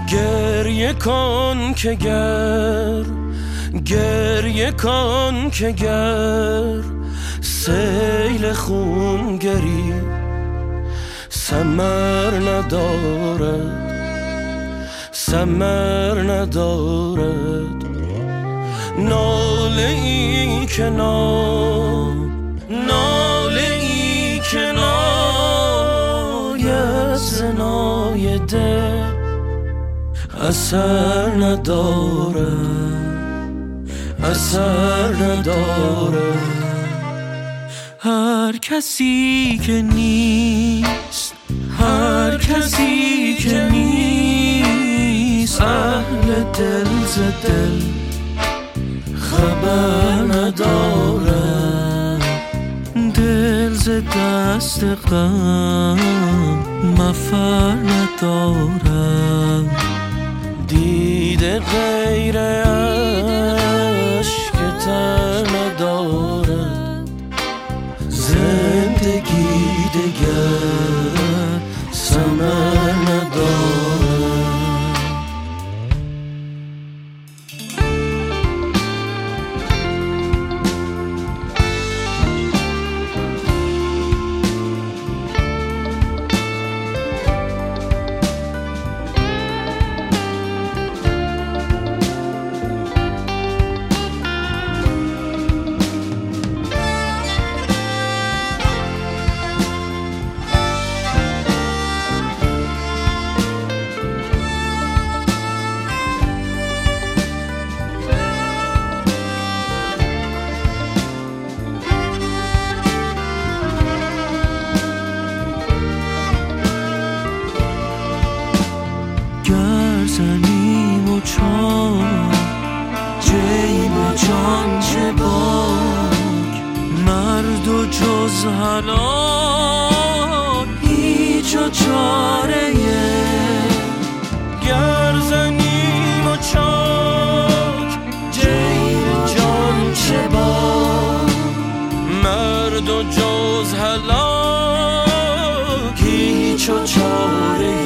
گریه کن که گریه کن که سیل خون گری ثمر ندارد ناله ای که ناید زنای دل اثر ندارد هر کسی که نیست اهل دل ز دل خبر ندارد دل ز دست غم مفر ندارد دیده غیر اشک تر ندارد زندگی دگر ثمر ندارد زنیم و چاک جیب جان چه باک مرد و جز حلال هیچ و چاره گر زنیم و چاک جیب جان چه باک مرد و جز حلال هیچ و چاره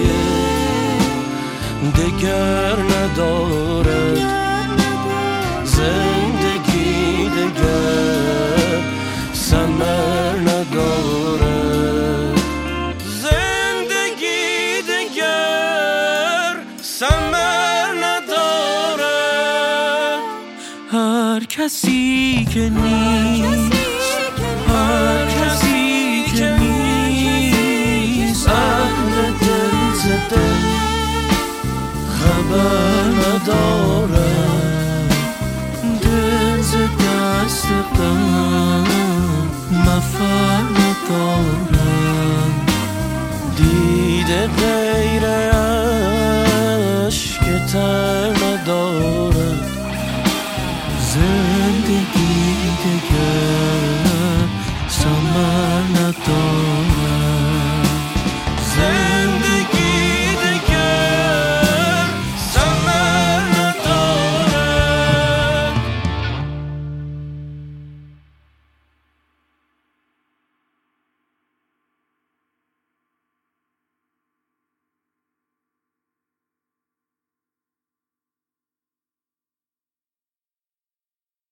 دگر ندارد زندگی دگر ثمر ندارد زندگی دگر ثمر ندارد هر کسی که نیست اهل دل ز دل خبر ندارد دل ز دست غم مفر ندارد دیده